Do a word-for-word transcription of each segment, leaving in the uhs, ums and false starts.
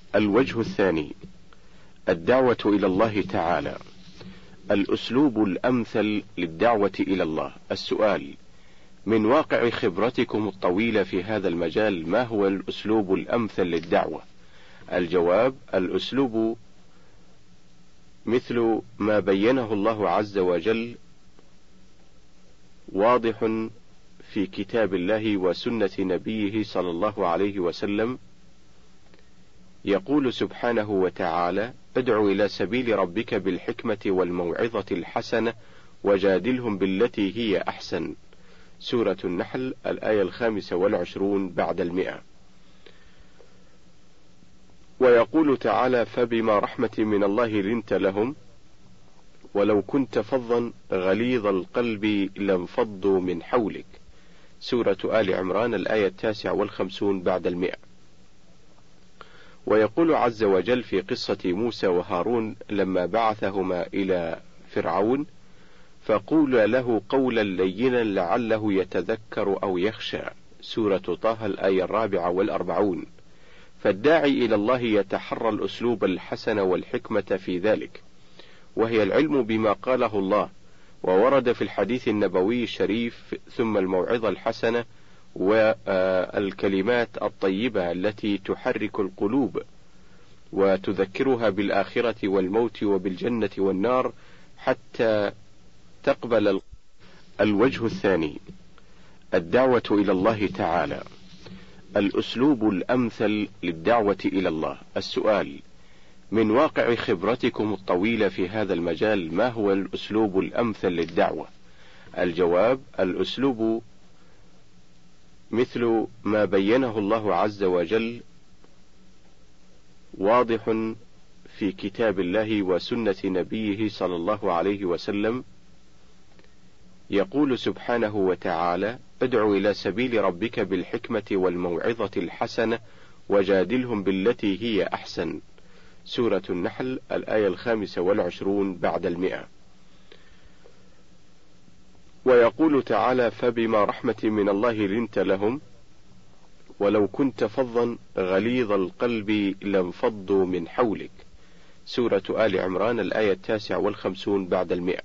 الوجه الثاني: الدعوة إلى الله تعالى. الأسلوب الأمثل للدعوة إلى الله. السؤال: من واقع خبرتكم الطويلة في هذا المجال، ما هو الأسلوب الأمثل للدعوة؟ الجواب: الأسلوب مثل ما بينه الله عز وجل، واضح في كتاب الله وسنة نبيه صلى الله عليه وسلم. يقول سبحانه وتعالى: ادع إلى سبيل ربك بالحكمة والموعظة الحسنة وجادلهم بالتي هي أحسن. سورة النحل الآية الخامسة والعشرون بعد المئة. ويقول تعالى: فبما رحمة من الله لنت لهم ولو كنت فظا غليظ القلب لانفضوا من حولك. سورة آل عمران الآية التاسعة والخمسون بعد المئة. ويقول عز وجل في قصة موسى وهارون لما بعثهما إلى فرعون: فقول له قولا لينا لعله يتذكر أو يخشى. سورة طه الآية الرابعة والأربعون. فالداعي إلى الله يتحرى الأسلوب الحسن والحكمة في ذلك، وهي العلم بما قاله الله وورد في الحديث النبوي الشريف، ثم الموعظة الحسنة والكلمات الطيبة التي تحرك القلوب وتذكرها بالآخرة والموت وبالجنة والنار حتى تقبل. الوجه الثاني: الدعوة إلى الله تعالى. الأسلوب الأمثل للدعوة إلى الله. السؤال: من واقع خبرتكم الطويلة في هذا المجال، ما هو الأسلوب الأمثل للدعوة؟ الجواب: الأسلوب مثل ما بينه الله عز وجل، واضح في كتاب الله وسنة نبيه صلى الله عليه وسلم. يقول سبحانه وتعالى: ادع إلى سبيل ربك بالحكمة والموعظة الحسنة وجادلهم بالتي هي أحسن. سورة النحل الآية الخامسة والعشرون بعد المئة. ويقول تعالى: فبما رحمة من الله لنت لهم ولو كنت فظا غليظ القلب لانفضوا من حولك. سورة آل عمران الآية التاسعة والخمسون بعد المئة.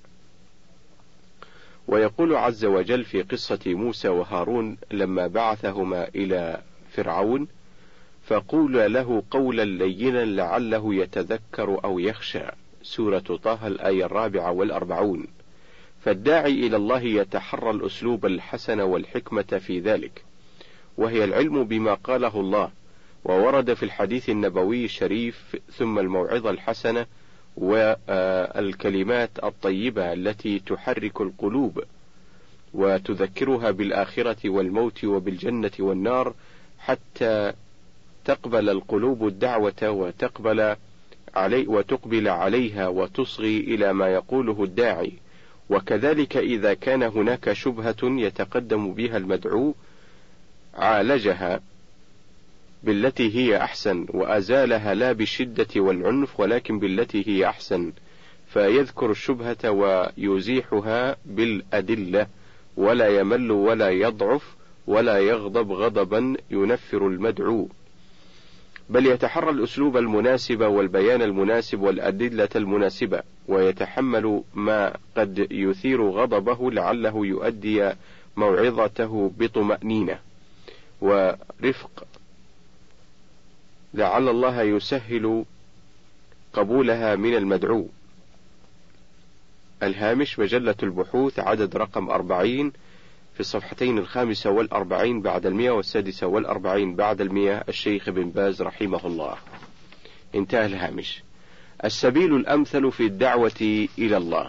ويقول عز وجل في قصة موسى وهارون لما بعثهما إلى فرعون: فقول له قولا لينا لعله يتذكر أو يخشى. سورة طه الآية الرابعة والأربعون. فالداعي إلى الله يتحرى الأسلوب الحسن والحكمة في ذلك، وهي العلم بما قاله الله وورد في الحديث النبوي الشريف، ثم الموعظة الحسنة والكلمات الطيبة التي تحرك القلوب وتذكرها بالآخرة والموت وبالجنة والنار حتى تقبل القلوب الدعوة وتقبل علي وتقبل عليها وتصغي إلى ما يقوله الداعي. وكذلك إذا كان هناك شبهة يتقدم بها المدعو عالجها بالتي هي أحسن، وأزالها لا بالشدة والعنف ولكن بالتي هي أحسن، فيذكر الشبهة ويزيحها بالأدلة، ولا يمل ولا يضعف ولا يغضب غضبا ينفر المدعو، بل يتحرى الأسلوب المناسب والبيان المناسب والأدلة المناسبة، ويتحمل ما قد يثير غضبه لعله يؤدي موعظته بطمأنينة ورفق، لعل الله يسهل قبولها من المدعو. الهامش: مجلة البحوث، عدد رقم أربعين، في الصفحتين الخامسة والأربعين بعد المئة والسادسة والأربعين بعد المئة، الشيخ بن باز رحمه الله. انتهى الهامش. السبيل الأمثل في الدعوة إلى الله.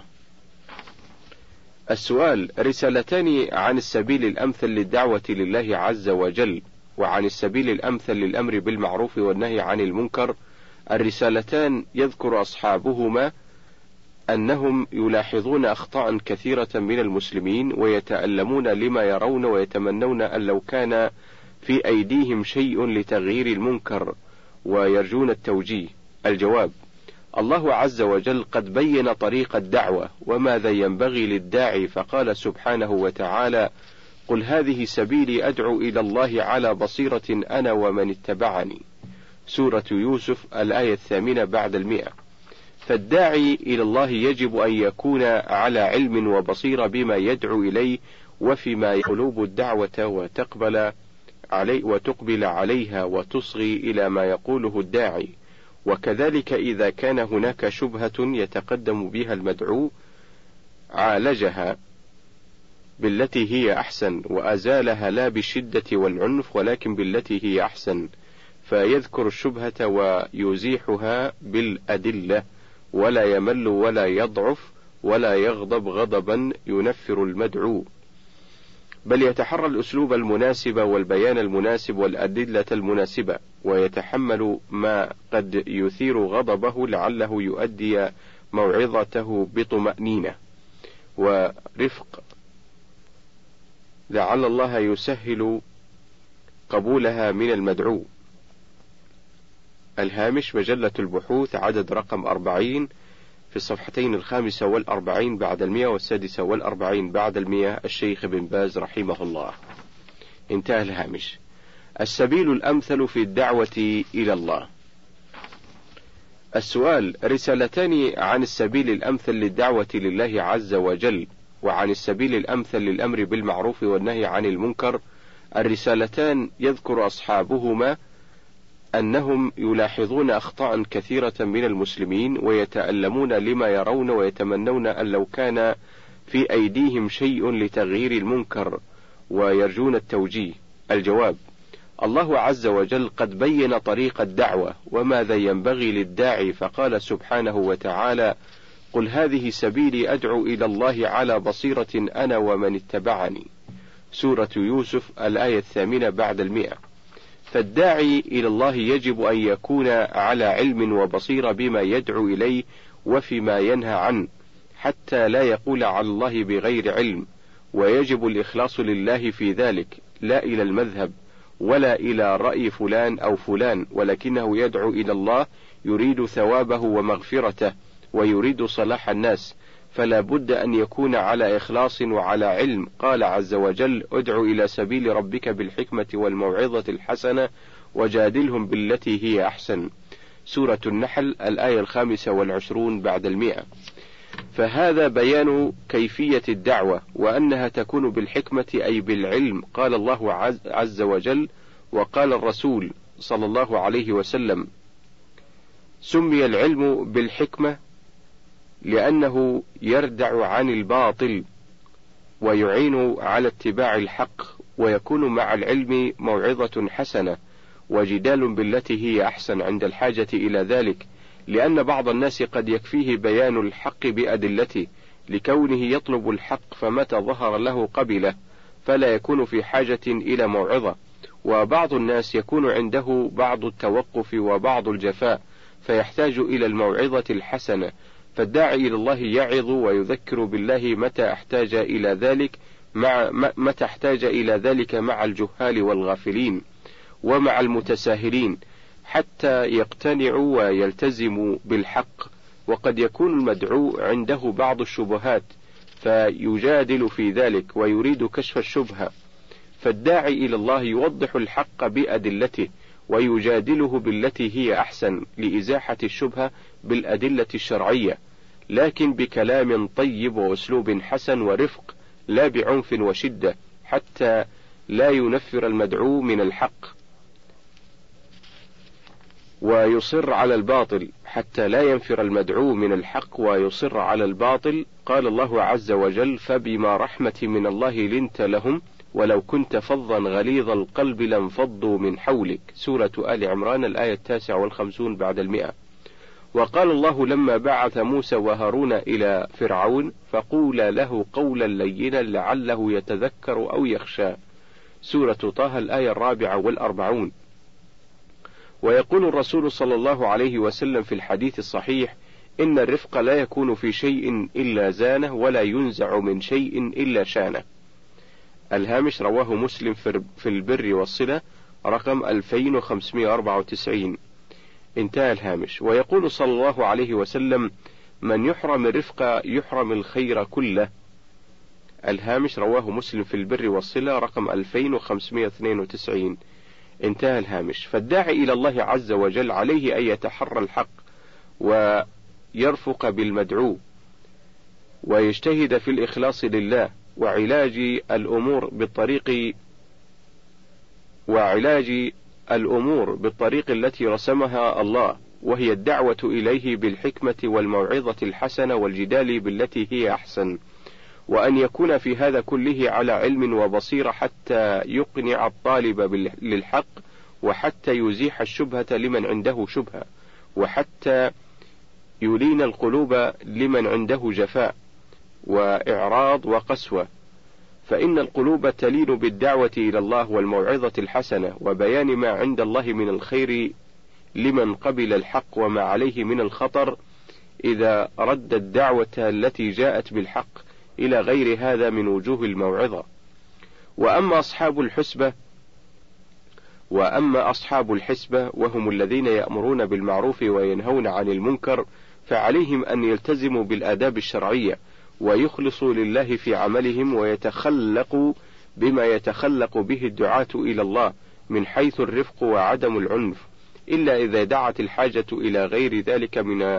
السؤال: رسالتان عن السبيل الأمثل للدعوة لله عز وجل، وعن السبيل الأمثل للأمر بالمعروف والنهي عن المنكر. الرسالتان يذكر أصحابهما أنهم يلاحظون أخطاء كثيرة من المسلمين ويتألمون لما يرون ويتمنون أن لو كان في أيديهم شيء لتغيير المنكر ويرجون التوجيه. الجواب: الله عز وجل قد بين طريق الدعوة وماذا ينبغي للداعي، فقال سبحانه وتعالى: قل هذه سبيلي أدعو إلى الله على بصيرة أنا ومن اتبعني. سورة يوسف الآية الثامنة بعد المئة. فالداعي إلى الله يجب أن يكون على علم وبصيرة بما يدعو إليه وفيما يقلب الدعوة وتقبل علي وتقبل عليها وتصغي إلى ما يقوله الداعي. وكذلك إذا كان هناك شبهة يتقدم بها المدعو عالجها بالتي هي أحسن وأزالها لا بالشدة والعنف ولكن بالتي هي أحسن، فيذكر الشبهة ويزيحها بالأدلة ولا يمل ولا يضعف ولا يغضب غضبا ينفر المدعو، بل يتحرى الأسلوب المناسب والبيان المناسب والأدلة المناسبة، ويتحمل ما قد يثير غضبه لعله يؤدي موعظته بطمأنينة ورفق، لعل الله يسهل قبولها من المدعو. الهامش مجلة البحوث عدد رقم أربعين في الصفحتين الخامسة والأربعين بعد المئة والسادسة والأربعين بعد المئة، الشيخ بن باز رحمه الله. انتهى الهامش. السبيل الأمثل في الدعوة إلى الله. السؤال: رسالتان عن السبيل الأمثل للدعوة لله عز وجل وعن السبيل الأمثل للأمر بالمعروف والنهي عن المنكر. الرسالتان يذكر أصحابهما أنهم يلاحظون أخطاء كثيرة من المسلمين ويتألمون لما يرون ويتمنون أن لو كان في أيديهم شيء لتغيير المنكر ويرجون التوجيه. الجواب: الله عز وجل قد بين طريق الدعوة وماذا ينبغي للداعي، فقال سبحانه وتعالى: قل هذه سبيلي أدعو إلى الله على بصيرة أنا ومن اتبعني. سورة يوسف الآية الثامنة بعد المئة. فالداعي إلى الله يجب أن يكون على علم وبصيرة بما يدعو إليه وفيما ينهى عنه حتى لا يقول على الله بغير علم، ويجب الإخلاص لله في ذلك، لا إلى المذهب ولا إلى رأي فلان أو فلان، ولكنه يدعو إلى الله يريد ثوابه ومغفرته ويريد صلاح الناس، فلا بد أن يكون على إخلاص وعلى علم. قال عز وجل: ادع إلى سبيل ربك بالحكمة والموعظة الحسنة وجادلهم بالتي هي أحسن. سورة النحل الآية الخامسة والعشرون بعد المئة. فهذا بيان كيفية الدعوة وأنها تكون بالحكمة أي بالعلم. قال الله عز وجل وقال الرسول صلى الله عليه وسلم: سمي العلم بالحكمة لأنه يردع عن الباطل ويعين على اتباع الحق، ويكون مع العلم موعظة حسنة وجدال بالتي هي أحسن عند الحاجة إلى ذلك، لأن بعض الناس قد يكفيه بيان الحق بأدلته لكونه يطلب الحق، فمتى ظهر له قبله فلا يكون في حاجة إلى موعظة. وبعض الناس يكون عنده بعض التوقف وبعض الجفاء فيحتاج إلى الموعظة الحسنة، فالداعي إلى الله يعظ ويذكر بالله متى احتاج إلى ذلك مع متى احتاج إلى ذلك مع الجهال والغافلين ومع المتساهلين حتى يقتنعوا ويلتزموا بالحق. وقد يكون المدعو عنده بعض الشبهات فيجادل في ذلك ويريد كشف الشبهة، فالداعي إلى الله يوضح الحق بأدلته ويجادله بالتي هي أحسن لإزاحة الشبهة بالأدلة الشرعية، لكن بكلام طيب وأسلوب حسن ورفق، لا بعنف وشدة، حتى لا ينفر المدعو من الحق ويصر على الباطل حتى لا ينفر المدعو من الحق ويصر على الباطل. قال الله عز وجل: فبما رحمة من الله لنت لهم ولو كنت فظا غليظ القلب لانفضوا من حولك. سورة آل عمران الآية التاسعة والخمسون بعد المئة. وقال الله لما بعث موسى وهارون إلى فرعون: فقولا له قولا لينا لعله يتذكر أو يخشى. سورة طه الآية الرابعة والأربعون. ويقول الرسول صلى الله عليه وسلم في الحديث الصحيح: إن الرفق لا يكون في شيء إلا زانه ولا ينزع من شيء إلا شانه. الهامش رواه مسلم في البر والصلة رقم ألفين وخمسمائة وأربعة وتسعين. انتهى الهامش. ويقول صلى الله عليه وسلم: من يحرم الرفق يحرم الخير كله. الهامش رواه مسلم في البر والصلة رقم ألفين وخمسمائة واثنين وتسعين. انتهى الهامش. فالداعي إلى الله عز وجل عليه أن يتحرى الحق ويرفق بالمدعو ويجتهد في الإخلاص لله وعلاج الأمور بالطريق وعلاج الأمور بالطريق التي رسمها الله، وهي الدعوة إليه بالحكمة والموعظة الحسنة والجدال بالتي هي أحسن، وأن يكون في هذا كله على علم وبصيرة حتى يقنع الطالب للحق، وحتى يزيح الشبهة لمن عنده شبهة، وحتى يلين القلوب لمن عنده جفاء وإعراض وقسوة، فإن القلوب تلين بالدعوة إلى الله والموعظة الحسنة وبيان ما عند الله من الخير لمن قبل الحق وما عليه من الخطر إذا رد الدعوة التي جاءت بالحق إلى غير هذا من وجوه الموعظة. وأما أصحاب الحسبة وأما أصحاب الحسبة وهم الذين يأمرون بالمعروف وينهون عن المنكر، فعليهم أن يلتزموا بالآداب الشرعية ويخلصوا لله في عملهم ويتخلقوا بما يتخلق به الدعاة إلى الله من حيث الرفق وعدم العنف، إلا إذا دعت الحاجة إلى غير ذلك من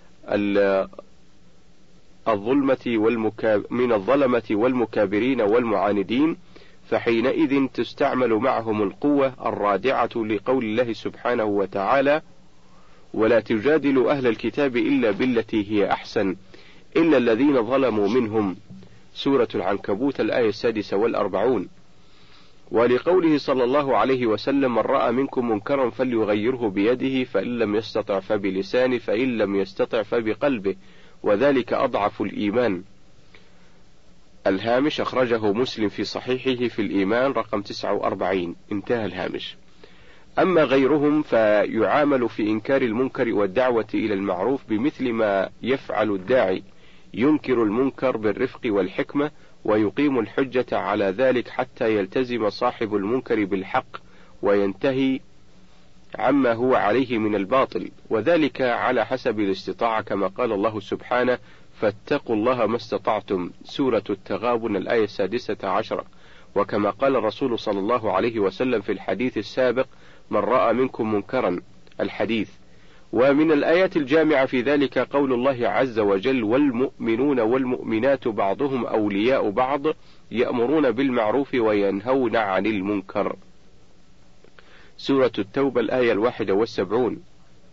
الظلمة والمكاب من الظلمة والمكابرين والمعاندين، فحينئذ تستعمل معهم القوة الرادعة لقول الله سبحانه وتعالى: ولا تجادلوا أهل الكتاب إلا بالتي هي أحسن إلا الذين ظلموا منهم، سورة العنكبوت الآية السادسة والأربعون. ولقوله صلى الله عليه وسلم: من رأى منكم منكرا فليغيره بيده، فإن لم يستطع فبلسانه، فإن لم يستطع فبقلبه، وذلك أضعف الإيمان. الهامش أخرجه مسلم في صحيحه في الإيمان رقم تسعة وأربعين. انتهى الهامش. أما غيرهم فيعامل في إنكار المنكر والدعوة إلى المعروف بمثل ما يفعل الداعي، ينكر المنكر بالرفق والحكمة ويقيم الحجة على ذلك حتى يلتزم صاحب المنكر بالحق وينتهي عما هو عليه من الباطل، وذلك على حسب الاستطاعة، كما قال الله سبحانه: فاتقوا الله ما استطعتم، سورة التغابن الآية السادسة عشرة. وكما قال الرسول صلى الله عليه وسلم في الحديث السابق: من رأى منكم منكرا، الحديث. ومن الآيات الجامعة في ذلك قول الله عز وجل: والمؤمنون والمؤمنات بعضهم أولياء بعض يأمرون بالمعروف وينهون عن المنكر، سورة التوبة الآية الواحدة والسبعون.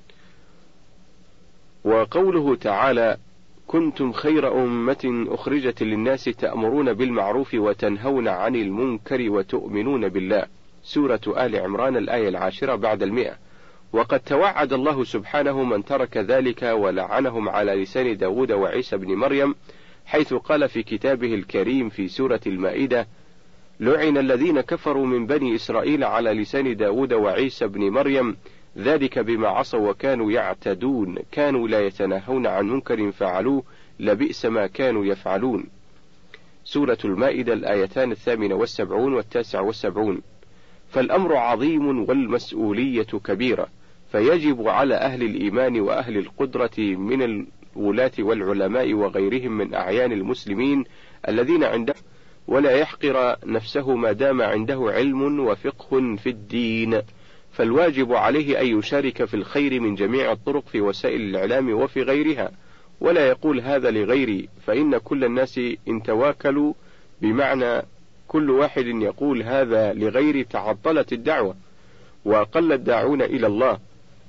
وقوله تعالى: كنتم خير أمة أخرجت للناس تأمرون بالمعروف وتنهون عن المنكر وتؤمنون بالله، سورة آل عمران الآية العاشرة بعد المئة. وقد توعد الله سبحانه من ترك ذلك ولعنهم على لسان داود وعيسى بن مريم، حيث قال في كتابه الكريم في سورة المائدة: لعن الذين كفروا من بني إسرائيل على لسان داود وعيسى بن مريم، ذلك بما عصوا وكانوا يعتدون، كانوا لا يتناهون عن منكر فعلوه، لبئس ما كانوا يفعلون، سورة المائدة الآيتان الثامنة والسبعون والتاسع والسبعون. فالأمر عظيم والمسؤولية كبيرة، فيجب على أهل الإيمان وأهل القدرة من الولاة والعلماء وغيرهم من أعيان المسلمين الذين عنده ولا يحقر نفسه ما دام عنده علم وفقه في الدين، فالواجب عليه أن يشارك في الخير من جميع الطرق في وسائل الإعلام وفي غيرها، ولا يقول هذا لغيري، فإن كل الناس إن تواكلوا، بمعنى كل واحد يقول هذا لغيري، تعطلت الدعوة وقل الداعون إلى الله،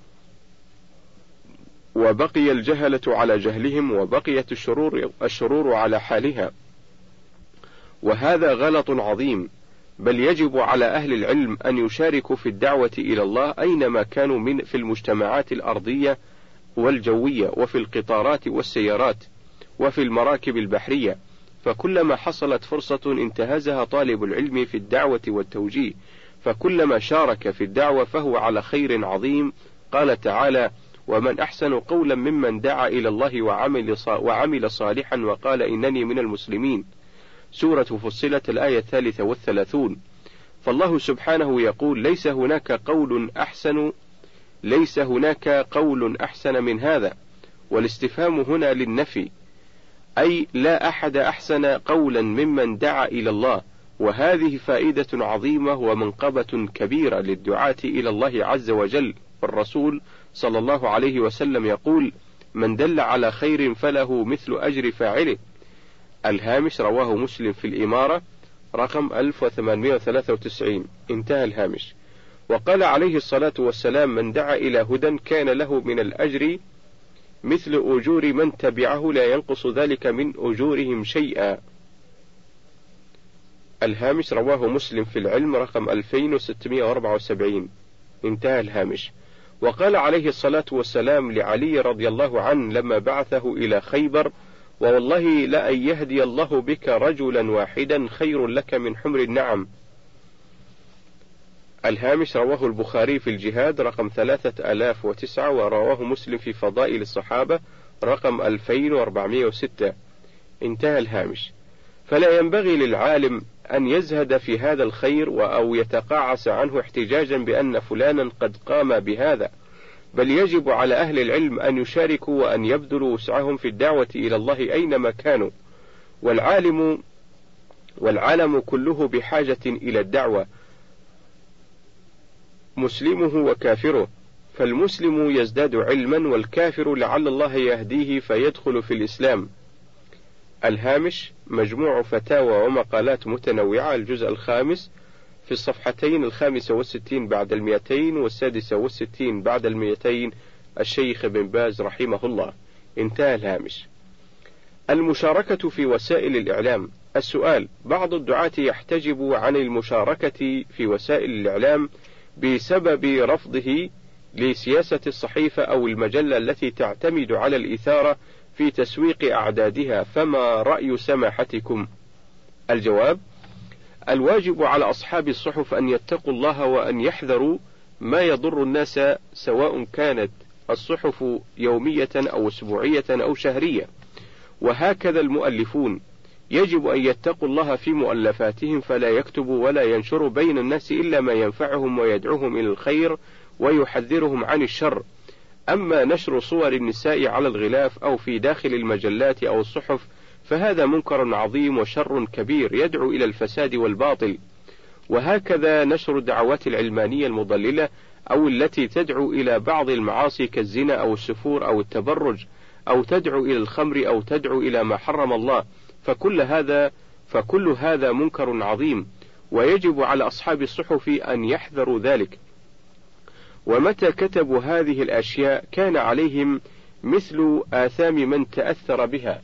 وبقي الجهلة على جهلهم، وبقيت الشرور, الشرور على حالها، وهذا غلط عظيم. بل يجب على أهل العلم أن يشاركوا في الدعوة إلى الله أينما كانوا من في المجتمعات الأرضية والجوية، وفي القطارات والسيارات، وفي المراكب البحرية، فكلما حصلت فرصة انتهزها طالب العلم في الدعوة والتوجيه، فكلما شارك في الدعوة فهو على خير عظيم. قال تعالى: ومن أحسن قولا ممن دعا إلى الله وعمل, وعمل صالحا وقال إنني من المسلمين، سورة فصلت الآية الثالثة والثلاثون. فالله سبحانه يقول: ليس هناك قول أحسن ليس هناك قول أحسن من هذا، والاستفهام هنا للنفي، أي لا أحد أحسن قولا ممن دعا إلى الله وهذه فائدة عظيمة ومنقبة كبيرة للدعاة إلى الله عز وجل. والرسول صلى الله عليه وسلم يقول: من دل على خير فله مثل أجر فاعله. الهامش رواه مسلم في الإمارة رقم ألف وثمانمائة وثلاثة وتسعين. انتهى الهامش. وقال عليه الصلاة والسلام: من دعا إلى هدى كان له من الأجر مثل أجور من تبعه لا ينقص ذلك من أجورهم شيئا. الهامش رواه مسلم في العلم رقم ألفين وستمائة وأربعة وسبعين. انتهى الهامش. وقال عليه الصلاة والسلام لعلي رضي الله عنه لما بعثه إلى خيبر: ووالله لأن يهدي الله بك رجلا واحدا خير لك من حمر النعم. الهامش رواه البخاري في الجهاد رقم ثلاثة آلاف وتسعة، ورواه مسلم في فضائل الصحابة رقم ألفين وأربعمائة وستة. انتهى الهامش. فلا ينبغي للعالم أن يزهد في هذا الخير أو يتقاعس عنه احتجاجا بأن فلانا قد قام بهذا، بل يجب على أهل العلم أن يشاركوا وأن يبذلوا وسعهم في الدعوة إلى الله أينما كانوا. والعالم والعالم كله بحاجة إلى الدعوة، مسلمه وكافره، فالمسلم يزداد علما والكافر لعل الله يهديه فيدخل في الإسلام. الهامش مجموع فتاوى ومقالات متنوعة، الجزء الخامس في الصفحتين الخامسة والستين بعد المئتين والسادسة والستين بعد المئتين، الشيخ بن باز رحمه الله. انتهى الهامش. المشاركة في وسائل الإعلام. السؤال: بعض الدعاة يحتجب عن المشاركة في وسائل الإعلام بسبب رفضه لسياسة الصحيفة أو المجلة التي تعتمد على الإثارة في تسويق أعدادها، فما رأي سماحتكم؟ الجواب: الواجب على أصحاب الصحف أن يتقوا الله وأن يحذروا ما يضر الناس، سواء كانت الصحف يومية أو أسبوعية أو شهرية. وهكذا المؤلفون يجب أن يتقوا الله في مؤلفاتهم، فلا يكتبوا ولا ينشروا بين الناس إلا ما ينفعهم ويدعوهم إلى الخير ويحذرهم عن الشر. أما نشر صور النساء على الغلاف أو في داخل المجلات أو الصحف فهذا منكر عظيم وشر كبير يدعو إلى الفساد والباطل. وهكذا نشر الدعوات العلمانية المضللة أو التي تدعو إلى بعض المعاصي كالزنا أو السفور أو التبرج، أو تدعو إلى الخمر أو تدعو إلى ما حرم الله، فكل هذا فكل هذا منكر عظيم، ويجب على أصحاب الصحف أن يحذروا ذلك. ومتى كتبوا هذه الأشياء كان عليهم مثل آثام من تأثر بها.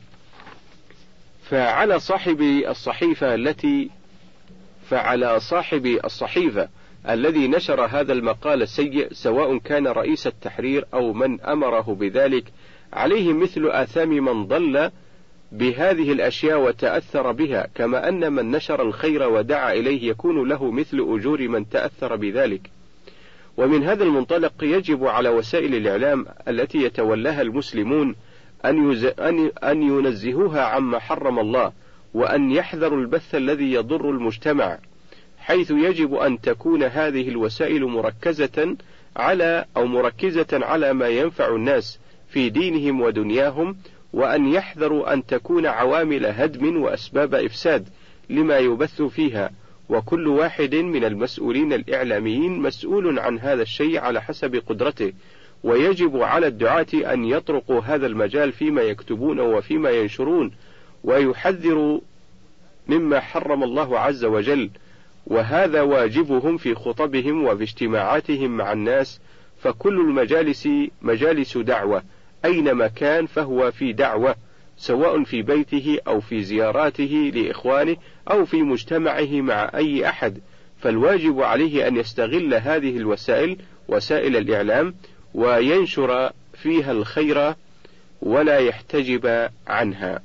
فعلى صاحب الصحيفة التي فعلى صاحب الصحيفة الذي نشر هذا المقال السيء، سواء كان رئيس التحرير أو من أمره بذلك، عليه مثل آثام من ضل بهذه الأشياء وتأثر بها، كما أن من نشر الخير ودعا إليه يكون له مثل أجور من تأثر بذلك. ومن هذا المنطلق يجب على وسائل الإعلام التي يتولاها المسلمون أن, يز... أن... أن ينزهوها عما حرم الله، وأن يحذروا البث الذي يضر المجتمع، حيث يجب أن تكون هذه الوسائل مركزة على أو مركزة على ما ينفع الناس في دينهم ودنياهم، وأن يحذروا أن تكون عوامل هدم وأسباب إفساد لما يبث فيها. وكل واحد من المسؤولين الإعلاميين مسؤول عن هذا الشيء على حسب قدرته، ويجب على الدعاة أن يطرقوا هذا المجال فيما يكتبون وفيما ينشرون، ويحذروا مما حرم الله عز وجل، وهذا واجبهم في خطبهم وفي اجتماعاتهم مع الناس. فكل المجالس مجالس دعوة، أينما كان فهو في دعوة، سواء في بيته أو في زياراته لإخوانه أو في مجتمعه مع أي أحد، فالواجب عليه أن يستغل هذه الوسائل وسائل الإعلام وينشر فيها الخير ولا يحتجب عنها.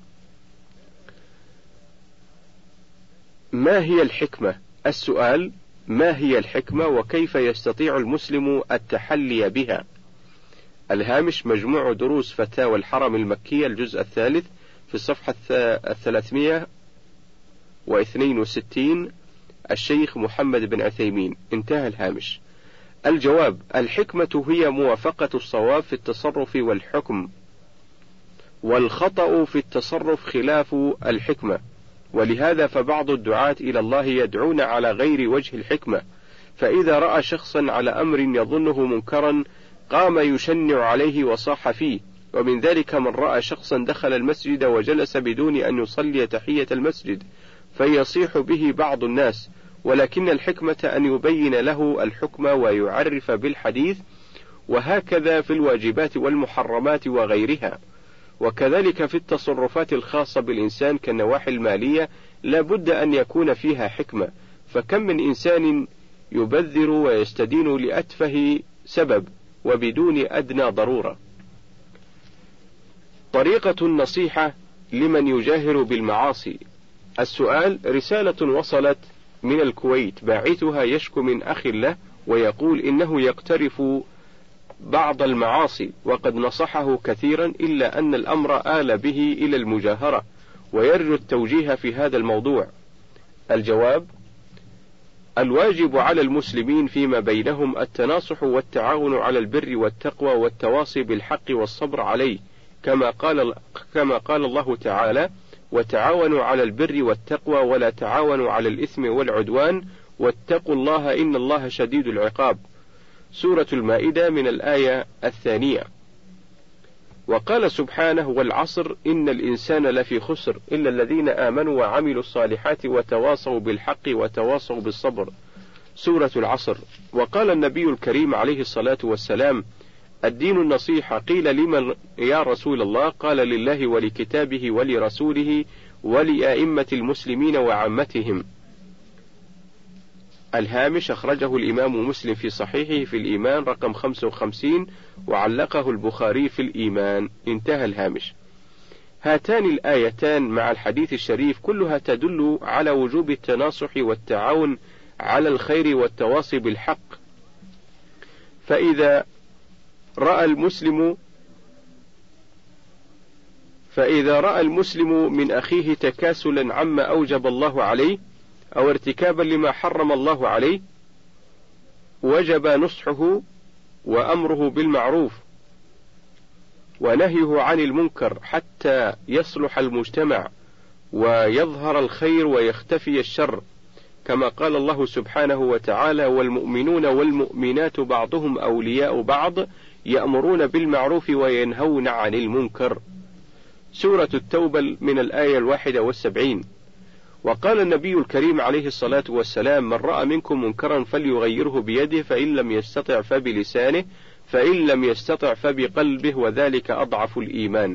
ما هي الحكمة؟ السؤال: ما هي الحكمة وكيف يستطيع المسلم التحلي بها؟ الهامش مجموع دروس فتاوى الحرم المكية، الجزء الثالث في الصفحة الثلاثمائة واثنين وستين، الشيخ محمد بن عثيمين. انتهى الهامش. الجواب: الحكمة هي موافقة الصواب في التصرف والحكم، والخطأ في التصرف خلاف الحكمة. ولهذا فبعض الدعاة إلى الله يدعون على غير وجه الحكمة، فإذا رأى شخصا على أمر يظنه منكرا قام يشنع عليه وصاح فيه، ومن ذلك من رأى شخصا دخل المسجد وجلس بدون أن يصلي تحية المسجد فيصيح به بعض الناس، ولكن الحكمة أن يبين له الحكم ويعرف بالحديث، وهكذا في الواجبات والمحرمات وغيرها. وكذلك في التصرفات الخاصة بالإنسان كالنواحي المالية لا بد أن يكون فيها حكمة، فكم من إنسان يبذر ويستدين لأتفه سبب وبدون أدنى ضرورة. طريقة النصيحة لمن يجاهر بالمعاصي. السؤال: رسالة وصلت من الكويت، باعثها يشكو من أخ له ويقول إنه يقترف بعض المعاصي وقد نصحه كثيرا، إلا أن الأمر آل به إلى المجاهرة، ويرجو التوجيه في هذا الموضوع. الجواب: الواجب على المسلمين فيما بينهم التناصح والتعاون على البر والتقوى والتواصي بالحق والصبر عليه، كما قال كما قال الله تعالى: وتعاونوا على البر والتقوى ولا تعاونوا على الإثم والعدوان واتقوا الله إن الله شديد العقاب. سورة المائدة من الآية الثانية. وقال سبحانه: والعصر إن الإنسان لفي خسر إلا الذين آمنوا وعملوا الصالحات وتواصوا بالحق وتواصوا بالصبر. سورة العصر. وقال النبي الكريم عليه الصلاة والسلام: الدين النصيحة. قيل: لمن يا رسول الله؟ قال: لله ولكتابه ولرسوله ولأئمة المسلمين وعامتهم. الهامش أخرجه الإمام مسلم في صحيحه في الإيمان رقم خمسة وخمسين، وعلقه البخاري في الإيمان. انتهى الهامش. هاتان الآيتان مع الحديث الشريف كلها تدل على وجوب التناصح والتعاون على الخير والتواصي بالحق، فإذا رأى المسلم فإذا رأى المسلم من أخيه تكاسلا عما أوجب الله عليه أو ارتكابا لما حرم الله عليه وجب نصحه وأمره بالمعروف ونهيه عن المنكر حتى يصلح المجتمع ويظهر الخير ويختفي الشر، كما قال الله سبحانه وتعالى: والمؤمنون والمؤمنات بعضهم أولياء بعض يأمرون بالمعروف وينهون عن المنكر. سورة التوبة من الآية الواحدة والسبعين. وقال النبي الكريم عليه الصلاة والسلام: من رأى منكم منكرا فليغيره بيده، فإن لم يستطع فبلسانه، فإن لم يستطع فبقلبه، وذلك أضعف الإيمان.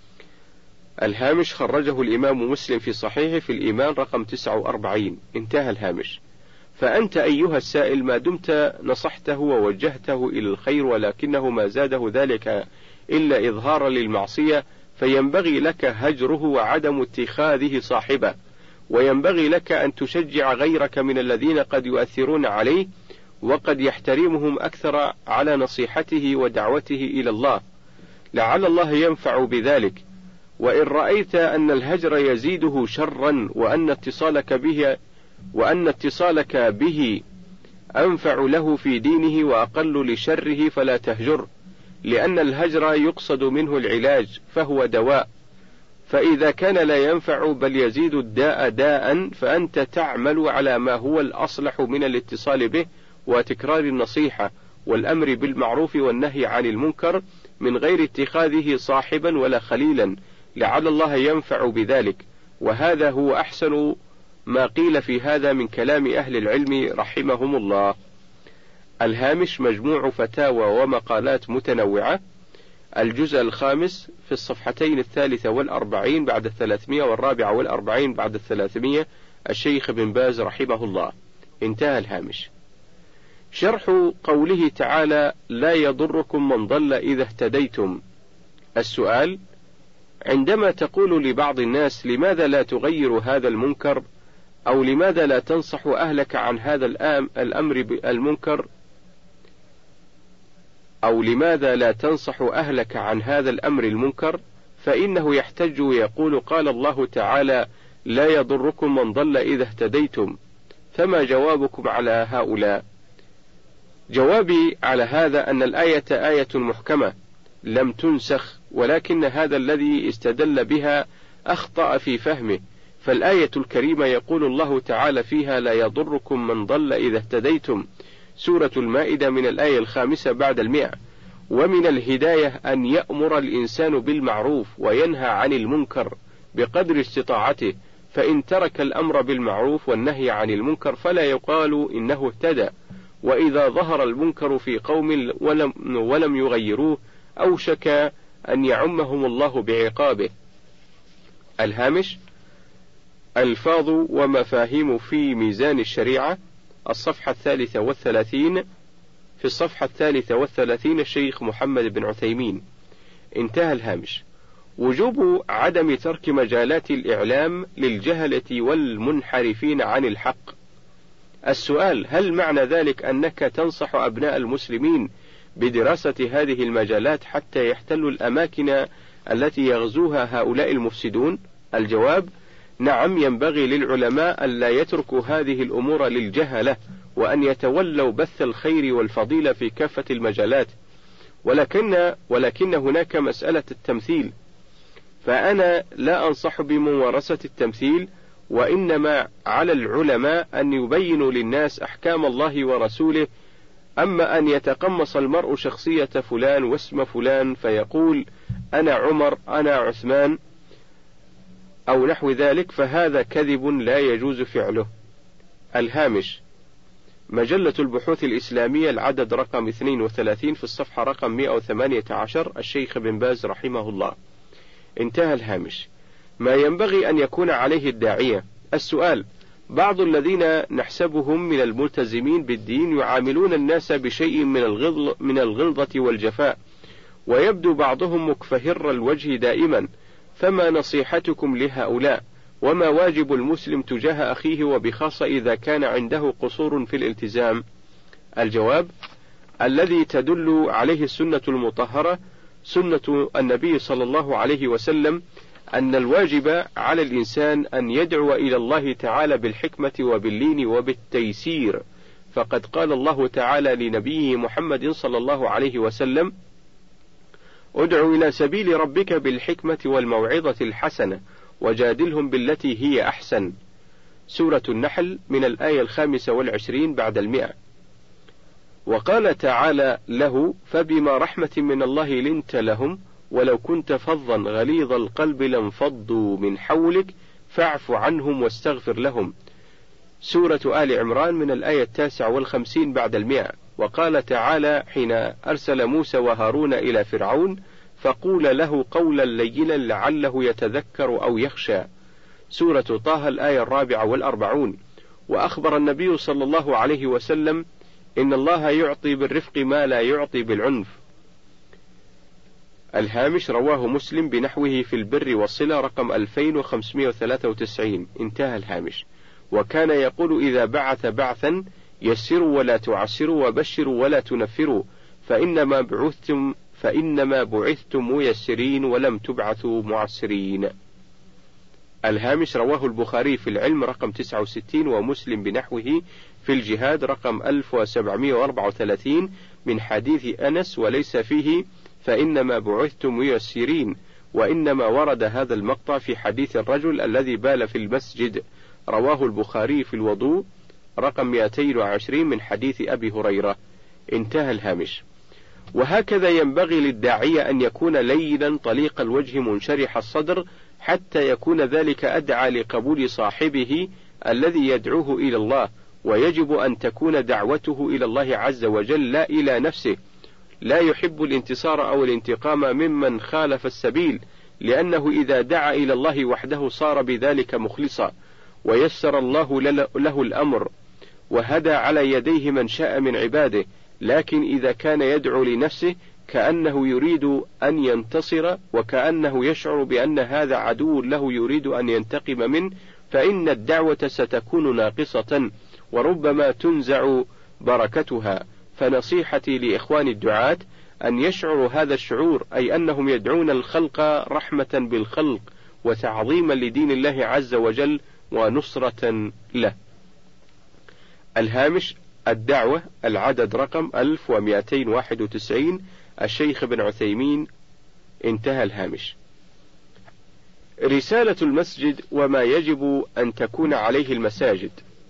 الهامش خرجه الإمام مسلم في صحيحه في الإيمان رقم تسعة وأربعين. انتهى الهامش. فأنت أيها السائل ما دمت نصحته ووجهته إلى الخير ولكنه ما زاده ذلك إلا إظهارا للمعصية، فينبغي لك هجره وعدم اتخاذه صاحبه، وينبغي لك أن تشجع غيرك من الذين قد يؤثرون عليه وقد يحترمهم أكثر على نصيحته ودعوته إلى الله، لعل الله ينفع بذلك. وإن رأيت أن الهجر يزيده شرا وأن اتصالك به وأن اتصالك به أنفع له في دينه وأقل لشره فلا تهجر، لأن الهجر يقصد منه العلاج فهو دواء، فإذا كان لا ينفع بل يزيد الداء داء فأنت تعمل على ما هو الأصلح من الاتصال به وتكرار النصيحة والأمر بالمعروف والنهي عن المنكر من غير اتخاذه صاحبا ولا خليلا، لعل الله ينفع بذلك. وهذا هو أحسن ما قيل في هذا من كلام أهل العلم رحمهم الله. الهامش مجموع فتاوى ومقالات متنوعة، الجزء الخامس في الصفحتين الثالثة والأربعين بعد الثلاثمية والرابعة والأربعين بعد الثلاثمية، الشيخ بن باز رحمه الله. انتهى الهامش. شرح قوله تعالى: لا يضركم من ضل إذا اهتديتم. السؤال: عندما تقول لبعض الناس لماذا لا تغير هذا المنكر، أو لماذا لا تنصح أهلك عن هذا الأمر بالمنكر، أو لماذا لا تنصح أهلك عن هذا الأمر المنكر، فإنه يحتج ويقول: قال الله تعالى: لا يضركم من ضل إذا اهتديتم. فما جوابكم على هؤلاء؟ جوابي على هذا أن الآية آية محكمة لم تنسخ، ولكن هذا الذي استدل بها أخطأ في فهمه، فالآية الكريمة يقول الله تعالى فيها: لا يضركم من ضل إذا اهتديتم، سورة المائدة من الآية الخامسة بعد المئة. ومن الهداية أن يأمر الإنسان بالمعروف وينهى عن المنكر بقدر استطاعته، فإن ترك الأمر بالمعروف والنهي عن المنكر فلا يقال إنه اهتدى. وإذا ظهر المنكر في قوم ولم, ولم يغيروه أوشك أن يعمهم الله بعقابه. الهامش: ألفاظ ومفاهيم في ميزان الشريعة، الصفحة الثالثة والثلاثين، في الصفحة الثالثة والثلاثين الشيخ محمد بن عثيمين. انتهى الهامش. وجوب عدم ترك مجالات الإعلام للجهلة والمنحرفين عن الحق. السؤال: هل معنى ذلك أنك تنصح أبناء المسلمين بدراسة هذه المجالات حتى يحتلوا الأماكن التي يغزوها هؤلاء المفسدون؟ الجواب: نعم، ينبغي للعلماء ألا يتركوا هذه الأمور للجهلة، وأن يتولوا بث الخير والفضيلة في كافة المجالات. ولكن ولكن هناك مسألة التمثيل، فأنا لا أنصح بممارسة التمثيل، وإنما على العلماء أن يبينوا للناس أحكام الله ورسوله. أما أن يتقمص المرء شخصية فلان واسم فلان فيقول أنا عمر، أنا عثمان، أو نحو ذلك، فهذا كذب لا يجوز فعله. الهامش: مجلة البحوث الإسلامية، العدد رقم اثنين وثلاثين، في الصفحة رقم مئة وثمانية عشر، الشيخ بن باز رحمه الله. انتهى الهامش. ما ينبغي أن يكون عليه الداعية. السؤال: بعض الذين نحسبهم من الملتزمين بالدين يعاملون الناس بشيء من الغلظ من الغلظة والجفاء، ويبدو بعضهم مكفهر الوجه دائما، فما نصيحتكم لهؤلاء؟ وما واجب المسلم تجاه أخيه، وبخاصة إذا كان عنده قصور في الالتزام؟ الجواب: الذي تدل عليه السنة المطهرة، سنة النبي صلى الله عليه وسلم، أن الواجب على الإنسان أن يدعو إلى الله تعالى بالحكمة وباللين وبالتيسير، فقد قال الله تعالى لنبيه محمد صلى الله عليه وسلم: ادع إلى سبيل ربك بالحكمة والموعظة الحسنة وجادلهم بالتي هي أحسن، سورة النحل من الآية الخامسة والعشرين بعد المئة. وقال تعالى له: فبما رحمة من الله لنت لهم ولو كنت فظا غليظ القلب لانفضوا من حولك فاعف عنهم واستغفر لهم، سورة آل عمران من الآية التاسعة والخمسين بعد المئة. وقال تعالى حين أرسل موسى وهارون إلى فرعون: فقول له قولا لينا لعله يتذكر أو يخشى، سورة طه الآية الرابعة والأربعون. وأخبر النبي صلى الله عليه وسلم: إن الله يعطي بالرفق ما لا يعطي بالعنف. الهامش: رواه مسلم بنحوه في البر والصلة رقم ألفين وخمسمائة وثلاثة وتسعين. انتهى الهامش. وكان يقول إذا بعث بعثا: يسروا ولا تعسروا وبشروا ولا تنفروا، فإنما بعثتم فإنما بعثتم ميسرين ولم تبعثوا معسرين. الهامش: رواه البخاري في العلم رقم تسعة وستين، ومسلم بنحوه في الجهاد رقم ألف وسبعمائة وأربعة وثلاثين من حديث أنس، وليس فيه فإنما بعثتم ميسرين، وإنما ورد هذا المقطع في حديث الرجل الذي بال في المسجد، رواه البخاري في الوضوء رقم مئتين وعشرين من حديث أبي هريرة. انتهى الهامش. وهكذا ينبغي للداعية أن يكون لينا طليق الوجه منشرح الصدر، حتى يكون ذلك أدعى لقبول صاحبه الذي يدعوه إلى الله، ويجب أن تكون دعوته إلى الله عز وجل لا إلى نفسه. لا يحب الانتصار أو الانتقام ممن خالف السبيل، لأنه إذا دعا إلى الله وحده صار بذلك مخلصا، ويسر الله له الأمر، وهدى على يديه من شاء من عباده. لكن إذا كان يدعو لنفسه كأنه يريد أن ينتصر، وكأنه يشعر بأن هذا عدو له يريد أن ينتقم منه، فإن الدعوة ستكون ناقصة، وربما تنزع بركتها. فنصيحتي لإخوان الدعاة أن يشعروا هذا الشعور، أي أنهم يدعون الخلق رحمة بالخلق وتعظيما لدين الله عز وجل ونصرة له. الهامش: الدعوة، العدد رقم ألف ومئتين وواحد وتسعين، الشيخ بن عثيمين. انتهى الهامش. رسالة المسجد وما يجب أن تكون عليه المساجد.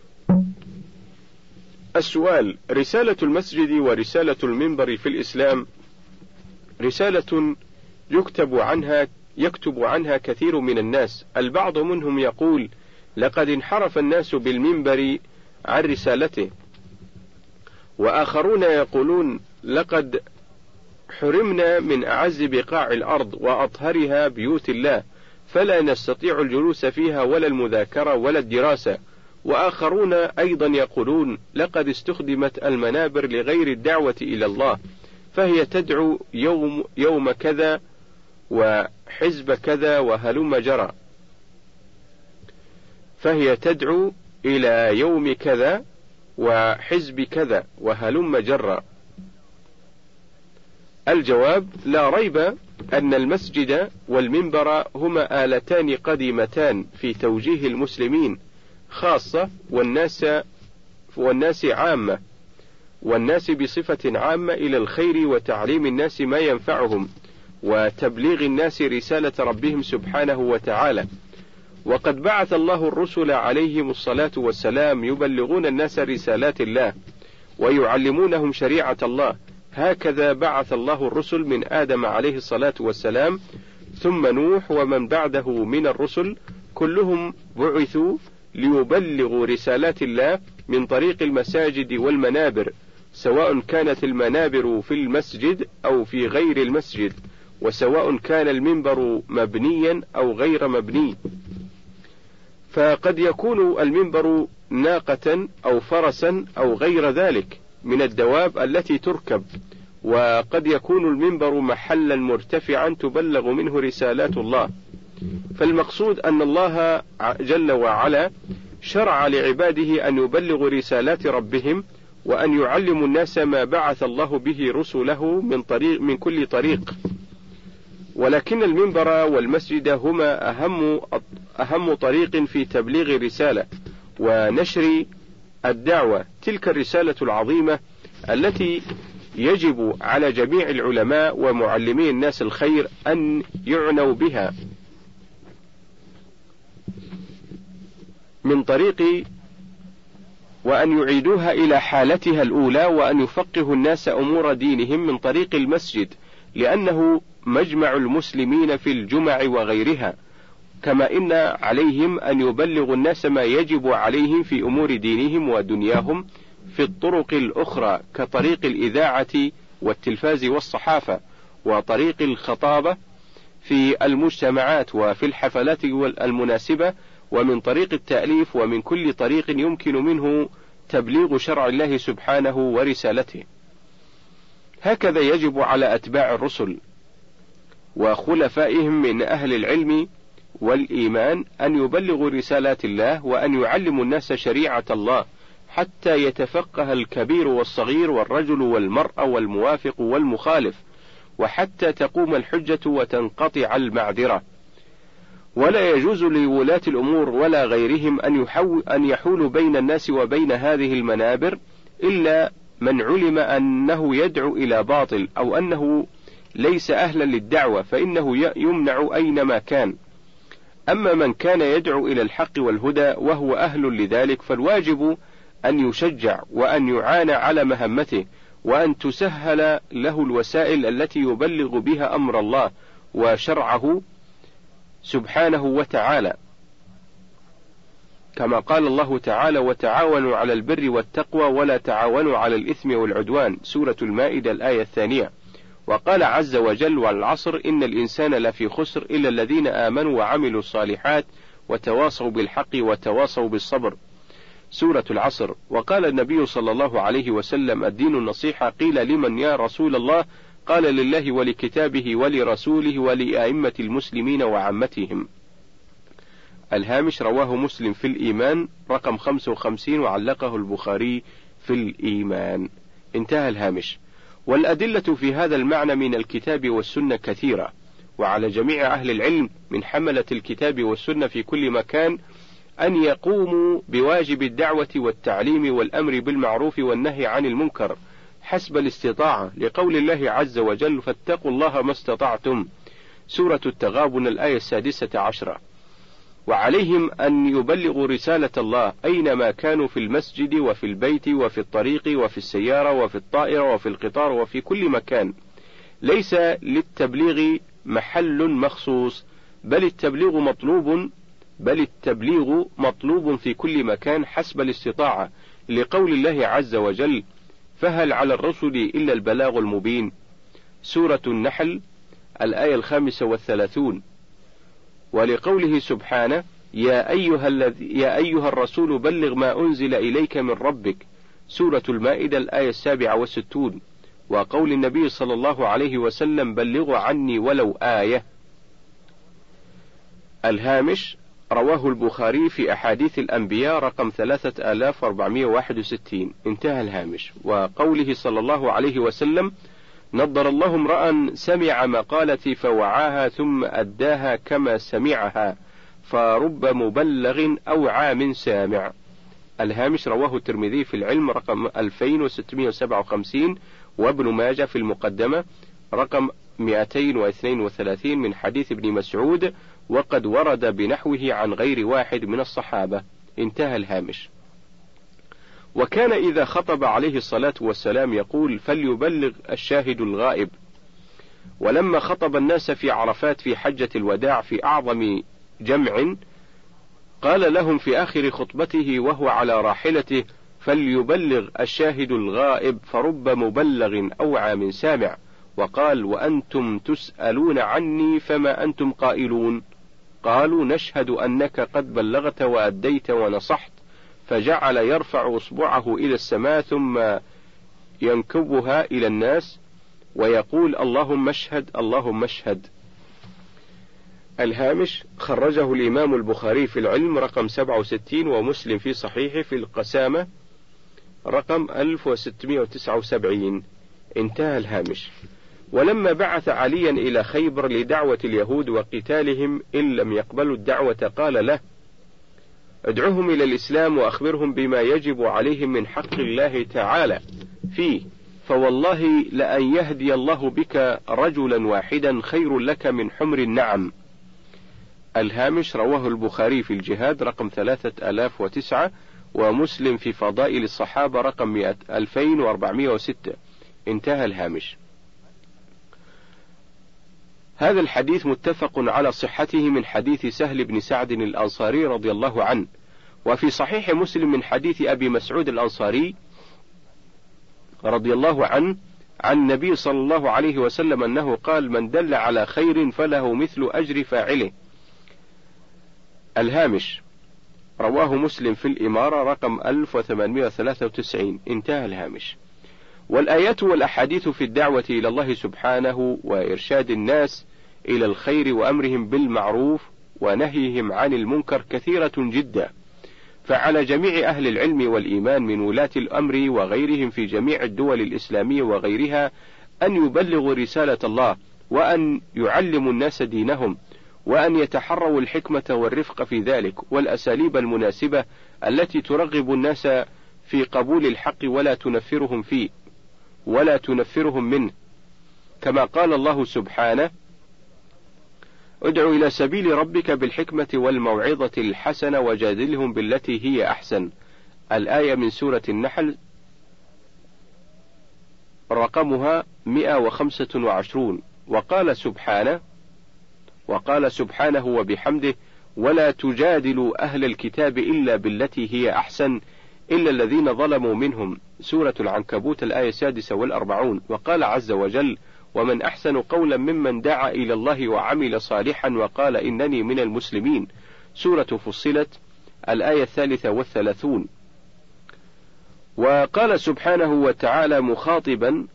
السؤال: رسالة المسجد ورسالة المنبر في الإسلام رسالة يكتب عنها يكتب عنها كثير من الناس. البعض منهم يقول: لقد انحرف الناس بالمنبر عن رسالته، وآخرون يقولون: لقد حرمنا من أعز بقاع الأرض وأطهرها بيوت الله، فلا نستطيع الجلوس فيها ولا المذاكرة ولا الدراسة. وآخرون أيضا يقولون: لقد استخدمت المنابر لغير الدعوة إلى الله، فهي تدعو يوم, يوم كذا وحزب كذا وهلم جرى، فهي تدعو إلى يوم كذا وحزب كذا وهلم جرى. الجواب: لا ريب أن المسجد والمنبر هما آلتان قديمتان في توجيه المسلمين خاصة والناس والناس عامة والناس بصفة عامة إلى الخير وتعليم الناس ما ينفعهم وتبليغ الناس رسالة ربهم سبحانه وتعالى. وقد بعث الله الرسل عليهم الصلاة والسلام يبلغون الناس رسالات الله ويعلمونهم شريعة الله. هكذا بعث الله الرسل من آدم عليه الصلاة والسلام ثم نوح ومن بعده من الرسل، كلهم بعثوا ليبلغوا رسالات الله من طريق المساجد والمنابر، سواء كانت المنابر في المسجد أو في غير المسجد، وسواء كان المنبر مبنيا أو غير مبني. فقد يكون المنبر ناقة أو فرسا أو غير ذلك من الدواب التي تركب، وقد يكون المنبر محلا مرتفعا تبلغ منه رسالات الله. فالمقصود أن الله جل وعلا شرع لعباده أن يبلغوا رسالات ربهم وأن يعلموا الناس ما بعث الله به رسله من طريق من كل طريق. ولكن المنبر والمسجد هما أهم أهم طريق في تبليغ الرسالة ونشر الدعوة، تلك الرسالة العظيمة التي يجب على جميع العلماء ومعلمي الناس الخير أن يعنوا بها من طريق وأن يعيدوها إلى حالتها الأولى، وأن يفقهوا الناس أمور دينهم من طريق المسجد، لأنه مجمع المسلمين في الجمع وغيرها، كما إن عليهم أن يبلغوا الناس ما يجب عليهم في أمور دينهم ودنياهم في الطرق الأخرى كطريق الإذاعة والتلفاز والصحافة، وطريق الخطابة في المجتمعات وفي الحفلات المناسبة، ومن طريق التأليف، ومن كل طريق يمكن منه تبليغ شرع الله سبحانه ورسالته. هكذا يجب على أتباع الرسل وخلفائهم من أهل العلم والإيمان أن يبلغوا رسالات الله وأن يعلموا الناس شريعة الله، حتى يتفقه الكبير والصغير والرجل والمرأة والموافق والمخالف، وحتى تقوم الحجة وتنقطع المعذرة. ولا يجوز لولاة الأمور ولا غيرهم أن, أن يحول بين الناس وبين هذه المنابر إلا من علم أنه يدعو إلى باطل أو أنه ليس أهلا للدعوة، فإنه يمنع أينما كان. أما من كان يدعو إلى الحق والهدى وهو أهل لذلك، فالواجب أن يشجع وأن يعان على مهمته، وأن تسهل له الوسائل التي يبلغ بها أمر الله وشرعه سبحانه وتعالى، كما قال الله تعالى: وتعاونوا على البر والتقوى ولا تعاونوا على الإثم والعدوان، سورة المائدة الآية الثانية. وقال عز وجل: والعصر إن الإنسان لفي خسر إلا الذين آمنوا وعملوا الصالحات وتواصوا بالحق وتواصوا بالصبر، سورة العصر. وقال النبي صلى الله عليه وسلم: الدين النصيحة. قيل: لمن يا رسول الله؟ قال: لله ولكتابه ولرسوله ولأئمة المسلمين وعامتهم. الهامش: رواه مسلم في الإيمان رقم خمسة وخمسين، وعلقه البخاري في الإيمان. انتهى الهامش. والأدلة في هذا المعنى من الكتاب والسنة كثيرة، وعلى جميع أهل العلم من حملة الكتاب والسنة في كل مكان أن يقوموا بواجب الدعوة والتعليم والأمر بالمعروف والنهي عن المنكر حسب الاستطاعة، لقول الله عز وجل: فاتقوا الله ما استطعتم. سورة التغابن الآية السادسة عشرة. وعليهم أن يبلغوا رسالة الله أينما كانوا في المسجد وفي البيت وفي الطريق وفي السيارة وفي الطائرة وفي القطار وفي كل مكان. ليس للتبليغ محل مخصوص، بل التبليغ مطلوب بل التبليغ مطلوب في كل مكان حسب الاستطاعة، لقول الله عز وجل: فهل على الرسل إلا البلاغ المبين. سورة النحل الآية الخامسة والثلاثون. ولقوله سبحانه: يا أيها, الذي يا أيها الرسول بلغ ما أنزل إليك من ربك. سورة المائدة الآية السابعة والستون. وقول النبي صلى الله عليه وسلم: بلغوا عني ولو آية. الهامش: رواه البخاري في أحاديث الأنبياء رقم ثلاثة آلاف وأربعمائة وواحد وستين. انتهى الهامش. وقوله صلى الله عليه وسلم: نضر الله امرأ سمع مقالتي فوعاها ثم أداها كما سمعها، فرب مبلغ أوعى من سامع. الهامش: رواه الترمذي في العلم رقم ألفين وستمائة وسبعة وخمسين، وابن ماجه في المقدمة رقم مئتين واثنين وثلاثين من حديث ابن مسعود، وقد ورد بنحوه عن غير واحد من الصحابة. انتهى الهامش. وكان إذا خطب عليه الصلاة والسلام يقول: فليبلغ الشاهد الغائب. ولما خطب الناس في عرفات في حجة الوداع في أعظم جمع، قال لهم في آخر خطبته وهو على راحلته: فليبلغ الشاهد الغائب فرب مبلغ أوعى من سامع. وقال: وأنتم تسألون عني فما أنتم قائلون؟ قالوا: نشهد أنك قد بلغت وأديت ونصحت. فجعل يرفع إصبعه إلى السماء ثم ينكبها إلى الناس ويقول: اللهم اشهد اللهم اشهد. الهامش: خرجه الإمام البخاري في العلم رقم سبعة وستين، ومسلم في صحيحه في القسامة رقم ألف وستمائة وتسعة وسبعين. انتهى الهامش. ولما بعث عليا إلى خيبر لدعوة اليهود وقتالهم إن لم يقبلوا الدعوة، قال له: ادعوهم إلى الإسلام وأخبرهم بما يجب عليهم من حق الله تعالى فيه، فوالله لأن يهدي الله بك رجلا واحدا خير لك من حمر النعم. الهامش: رواه البخاري في الجهاد رقم ثلاثة آلاف وتسعة، ومسلم في فضائل الصحابة رقم ألفين وأربعمائة وستة. انتهى الهامش. هذا الحديث متفق على صحته من حديث سهل بن سعد الأنصاري رضي الله عنه، وفي صحيح مسلم من حديث أبي مسعود الأنصاري رضي الله عنه عن النبي صلى الله عليه وسلم أنه قال: من دل على خير فله مثل أجر فاعله. الهامش: رواه مسلم في الإمارة رقم ألف وثمانمائة وثلاثة وتسعين. انتهى الهامش. والآيات والأحاديث في الدعوة إلى الله سبحانه وإرشاد الناس إلى الخير وأمرهم بالمعروف ونهيهم عن المنكر كثيرة جدا، فعلى جميع أهل العلم والإيمان من ولاة الأمر وغيرهم في جميع الدول الإسلامية وغيرها أن يبلغوا رسالة الله، وأن يعلموا الناس دينهم، وأن يتحروا الحكمة والرفق في ذلك والأساليب المناسبة التي ترغب الناس في قبول الحق ولا تنفرهم فيه ولا تنفرهم منه، كما قال الله سبحانه: ادع إلى سبيل ربك بالحكمة والموعظة الحسنة وجادلهم بالتي هي أحسن. الآية من سورة النحل رقمها مئة وخمسة وعشرون. وقال سبحانه وقال سبحانه وبحمده: ولا تجادلوا أهل الكتاب إلا بالتي هي أحسن إلا الذين ظلموا منهم. سورة العنكبوت الآية السادسة والأربعون. وقال عز وجل: ومن أحسن قولا ممن دعا إلى الله وعمل صالحا وقال إنني من المسلمين. سورة فصلت الآية الثالثة والثلاثون. وقال سبحانه وتعالى مخاطبا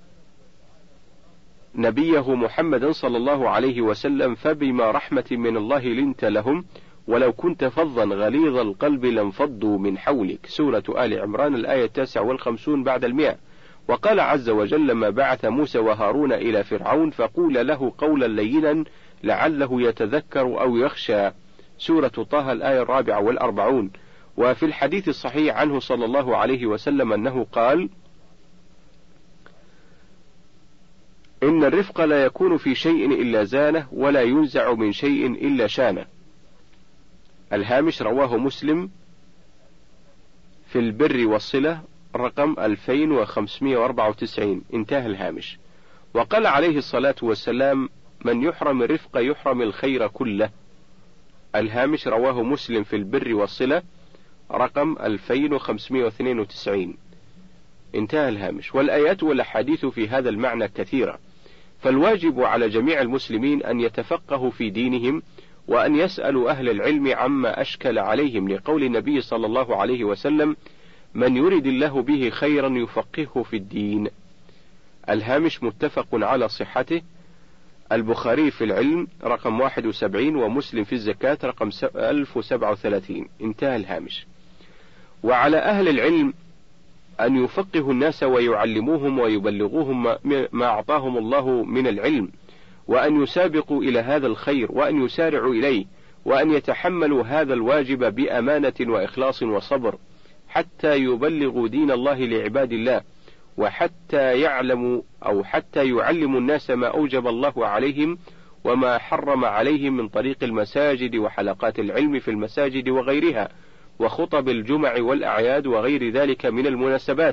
نبيه محمد صلى الله عليه وسلم: فبما رحمة من الله لنت لهم ولو كنت فظا غليظ القلب لانفضوا من حولك. سورة آل عمران الآية التاسعة والخمسون بعد المئة. وقال عز وجل لما بعث موسى وهارون إلى فرعون: فقول له قولا لينا لعله يتذكر أو يخشى. سورة طه الآية الرابعة والأربعون. وفي الحديث الصحيح عنه صلى الله عليه وسلم أنه قال: إن الرفق لا يكون في شيء إلا زانه، ولا ينزع من شيء إلا شانه. الهامش رواه مسلم في البر والصلة رقم ألفين وخمسمائة وأربعة وتسعين، انتهى الهامش. وقال عليه الصلاة والسلام: من يحرم الرفق يحرم الخير كله. الهامش رواه مسلم في البر والصلة رقم ألفين وخمسمائة واثنين وتسعين، انتهى الهامش. والآيات والأحاديث في هذا المعنى كثيرة، فالواجب على جميع المسلمين أن يتفقهوا في دينهم، وأن يسألوا أهل العلم عما أشكل عليهم، لقول النبي صلى الله عليه وسلم: من يرد الله به خيرا يفقهه في الدين. الهامش متفق على صحته، البخاري في العلم رقم واحد وسبعين، ومسلم في الزكاة رقم ألف وسبعة وثلاثين، انتهى الهامش. وعلى أهل العلم أن يفقهوا الناس ويعلموهم ويبلغوهم ما أعطاهم الله من العلم، وأن يسابقوا إلى هذا الخير، وأن يسارعوا إليه، وأن يتحملوا هذا الواجب بأمانة وإخلاص وصبر، حتى يبلغوا دين الله لعباد الله، وحتى يعلموا أو حتى يعلموا الناس ما أوجب الله عليهم وما حرم عليهم من طريق المساجد وحلقات العلم في المساجد وغيرها، وخطب الجمع والأعياد وغير ذلك من المناسبات،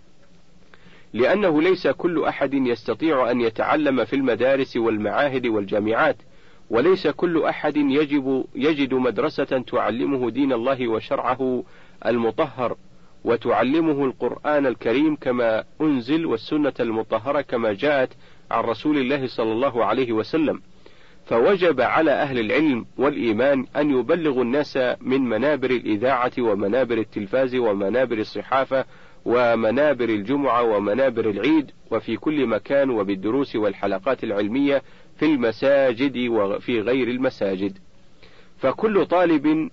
لأنه ليس كل أحد يستطيع أن يتعلم في المدارس والمعاهد والجامعات، وليس كل أحد يجب يجد مدرسة تعلمه دين الله وشرعه المطهر، وتعلمه القرآن الكريم كما أنزل، والسنة المطهرة كما جاءت عن رسول الله صلى الله عليه وسلم. فوجب على أهل العلم والإيمان أن يبلغوا الناس من منابر الإذاعة ومنابر التلفاز ومنابر الصحافة ومنابر الجمعة ومنابر العيد، وفي كل مكان، وبالدروس والحلقات العلمية في المساجد وفي غير المساجد. فكل طالب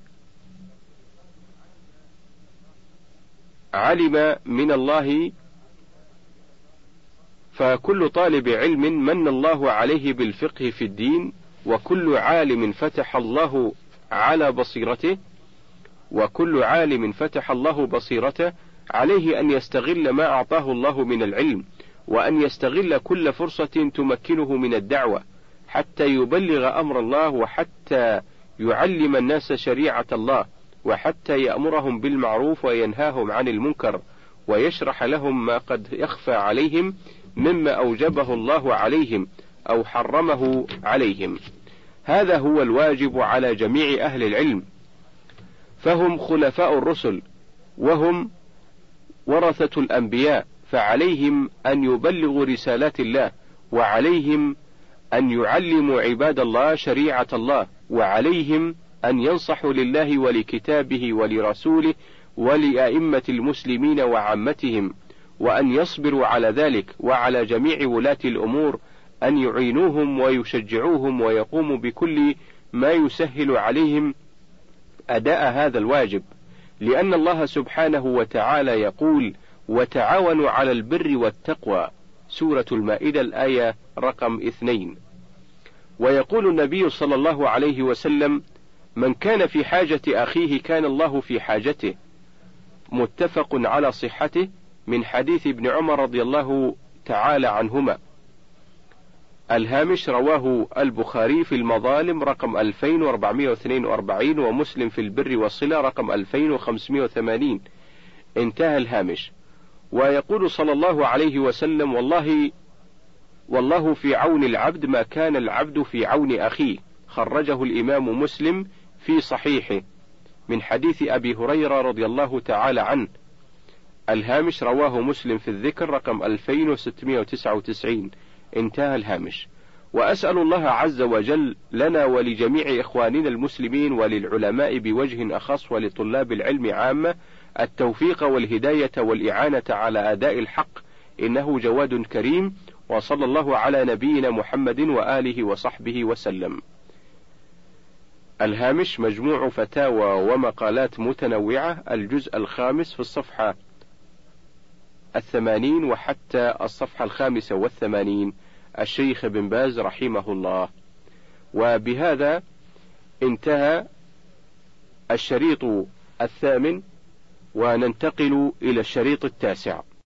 علم من الله فكل طالب علم من الله عليه بالفقه في الدين، وكل عالم فتح الله على بصيرته وكل عالم فتح الله بصيرته عليه أن يستغل ما أعطاه الله من العلم، وأن يستغل كل فرصة تمكنه من الدعوة، حتى يبلغ أمر الله، وحتى يعلم الناس شريعة الله، وحتى يأمرهم بالمعروف وينهاهم عن المنكر، ويشرح لهم ما قد يخفى عليهم مما أوجبه الله عليهم أو حرمه عليهم. هذا هو الواجب على جميع أهل العلم، فهم خلفاء الرسل، وهم ورثة الأنبياء، فعليهم أن يبلغوا رسالات الله، وعليهم أن يعلموا عباد الله شريعة الله، وعليهم أن ينصحوا لله ولكتابه ولرسوله ولأئمة المسلمين وعامتهم، وأن يصبروا على ذلك، وعلى جميع ولاة الأمور أن يعينوهم ويشجعوهم ويقوموا بكل ما يسهل عليهم أداء هذا الواجب، لأن الله سبحانه وتعالى يقول: وتعاونوا على البر والتقوى، سورة المائدة الآية رقم اثنين. ويقول النبي صلى الله عليه وسلم: من كان في حاجة أخيه كان الله في حاجته، متفق على صحته، من حديث ابن عمر رضي الله تعالى عنهما. الهامش رواه البخاري في المظالم رقم ألفين وأربعمائة واثنين وأربعين، ومسلم في البر والصلة رقم ألفين وخمسمائة وثمانين، انتهى الهامش. ويقول صلى الله عليه وسلم: والله والله في عون العبد ما كان العبد في عون أخيه، خرجه الإمام مسلم في صحيحه، من حديث أبي هريرة رضي الله تعالى عنه. الهامش رواه مسلم في الذكر رقم ألفين وستمائة وتسعة وتسعين، انتهى الهامش. وأسأل الله عز وجل لنا ولجميع إخواننا المسلمين وللعلماء بوجه أخص ولطلاب العلم عامة التوفيق والهداية والإعانة على أداء الحق، إنه جواد كريم. وصلى الله على نبينا محمد وآله وصحبه وسلم. الهامش مجموع فتاوى ومقالات متنوعة، الجزء الخامس في الصفحة الثمانين وحتى الصفحة الخامسة والثمانين، الشيخ بن باز رحمه الله. وبهذا انتهى الشريط الثامن، وننتقل إلى الشريط التاسع.